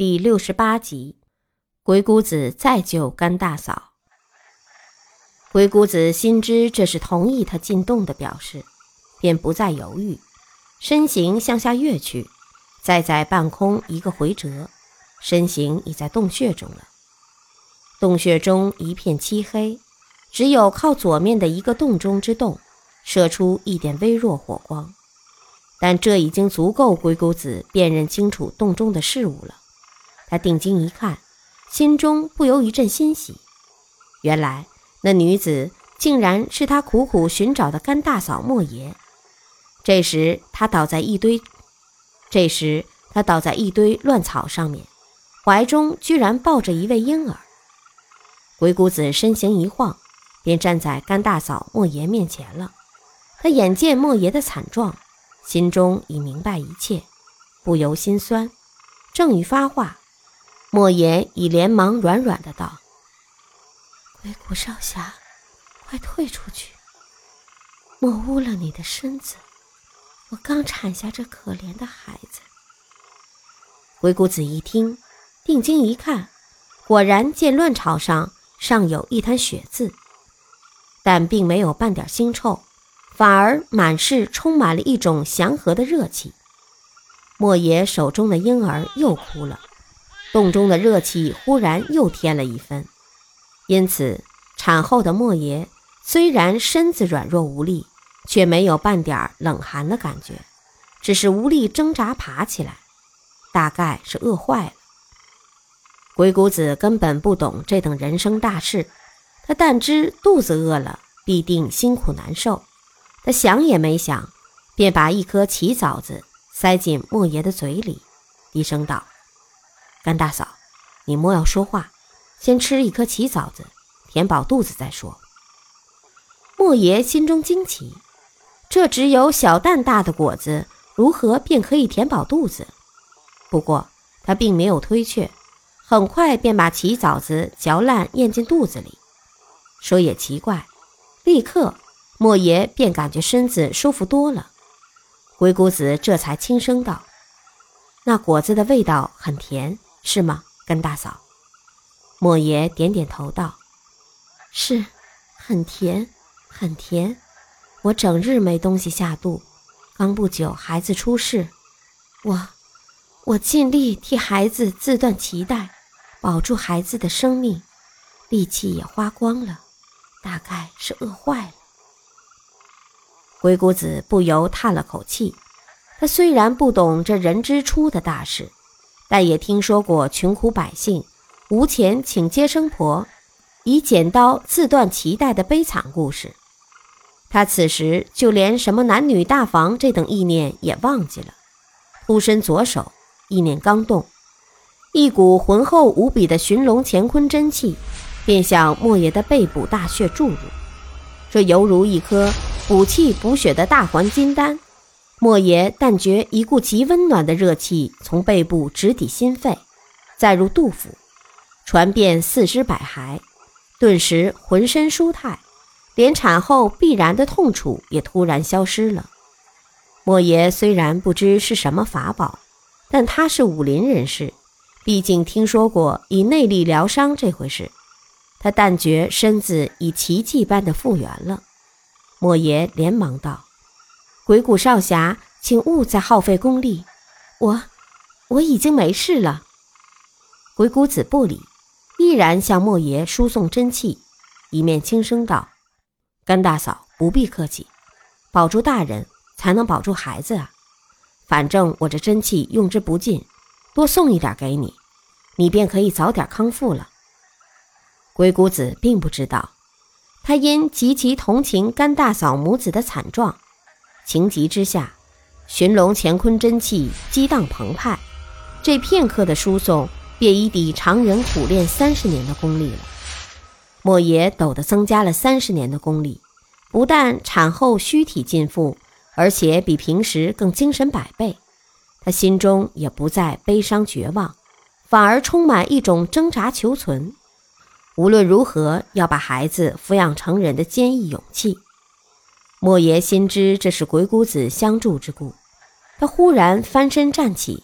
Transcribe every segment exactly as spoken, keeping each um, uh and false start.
第六十八集，鬼谷子再救甘大嫂。鬼谷子心知这是同意他进洞的表示，便不再犹豫，身形向下跃去，再在半空一个回折，身形已在洞穴中了。洞穴中一片漆黑，只有靠左面的一个洞中之洞射出一点微弱火光，但这已经足够鬼谷子辨认清楚洞中的事物了。他定睛一看，心中不由一阵欣喜，原来那女子竟然是他苦苦寻找的甘大嫂莫邪。这时他倒在一堆这时他倒在一堆乱草上面，怀中居然抱着一位婴儿。鬼谷子身形一晃，便站在甘大嫂莫邪面前了。他眼见莫邪的惨状，心中已明白一切，不由心酸，正欲发话，莫邪已连忙软软的道： 鬼谷少侠，快退出去，莫污了你的身子，我刚产下这可怜的孩子。 鬼谷子一听，定睛一看，果然见乱草上尚有一滩血渍，但并没有半点腥臭，反而满是充满了一种祥和的热气。莫邪手中的婴儿又哭了，洞中的热气忽然又添了一分，因此产后的莫邪虽然身子软弱无力，却没有半点冷寒的感觉，只是无力挣扎爬起来，大概是饿坏了。鬼谷子根本不懂这等人生大事，他但知肚子饿了必定辛苦难受，他想也没想，便把一颗奇枣子塞进莫邪的嘴里，低声道：甘大嫂，你莫要说话，先吃一颗奇枣子，填饱肚子再说。莫邪心中惊奇，这只有小蛋大的果子，如何便可以填饱肚子？不过他并没有推却，很快便把奇枣子嚼烂咽进肚子里。说也奇怪，立刻莫邪便感觉身子舒服多了。鬼谷子这才轻声道：那果子的味道很甜，是吗，甘大嫂？莫邪点点头道： 是，很甜很甜，我整日没东西下肚，刚不久孩子出事，我我尽力替孩子自断脐带，保住孩子的生命，力气也花光了，大概是饿坏了。 鬼谷子不由叹了口气，他虽然不懂这人之初的大事，但也听说过穷苦百姓无钱请接生婆，以剪刀自断脐带的悲惨故事。他此时就连什么男女大防这等意念也忘记了，突伸左手，意念刚动，一股浑厚无比的寻龙乾坤真气便向莫邪的背部大穴注入，这犹如一颗补气补血的大环金丹。莫邪但觉一股极温暖的热气从背部直抵心肺，再入肚腹，传遍四肢百骸，顿时浑身舒泰，连产后必然的痛楚也突然消失了。莫邪虽然不知是什么法宝，但他是武林人士，毕竟听说过以内力疗伤这回事，他但觉身子已奇迹般的复原了。莫邪连忙道：鬼谷少侠，请勿再耗费功力，我我已经没事了。鬼谷子不理，依然向莫邪输送真气，一面轻声道：甘大嫂不必客气，保住大人才能保住孩子啊，反正我这真气用之不尽，多送一点给你，你便可以早点康复了。鬼谷子并不知道，他因极其同情甘大嫂母子的惨状，情急之下，寻龙乾坤真气激荡澎湃，这片刻的输送便已抵常人苦练三十年的功力了。莫邪陡地增加了三十年的功力，不但产后虚体尽复，而且比平时更精神百倍。他心中也不再悲伤绝望，反而充满一种挣扎求存，无论如何要把孩子抚养成人的坚毅勇气。莫邪心知这是鬼谷子相助之故，他忽然翻身站起，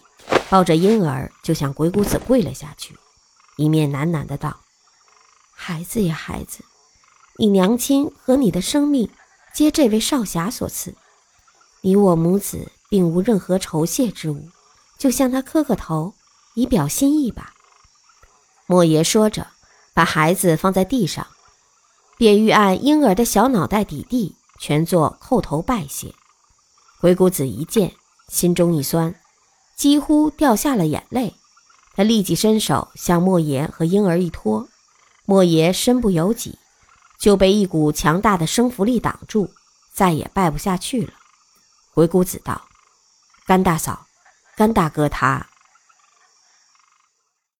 抱着婴儿就向鬼谷子跪了下去，一面喃喃地道： 孩子呀孩子，你娘亲和你的生命皆这位少侠所赐，你我母子并无任何酬谢之物，就向他磕个头，以表心意吧。 莫爷说着，把孩子放在地上，便欲按婴儿的小脑袋抵地，全作叩头拜谢。鬼谷子一见，心中一酸，几乎掉下了眼泪。他立即伸手向莫爷和婴儿一拖，莫爷身不由己，就被一股强大的生符力挡住，再也拜不下去了。鬼谷子道：甘大嫂，甘大哥他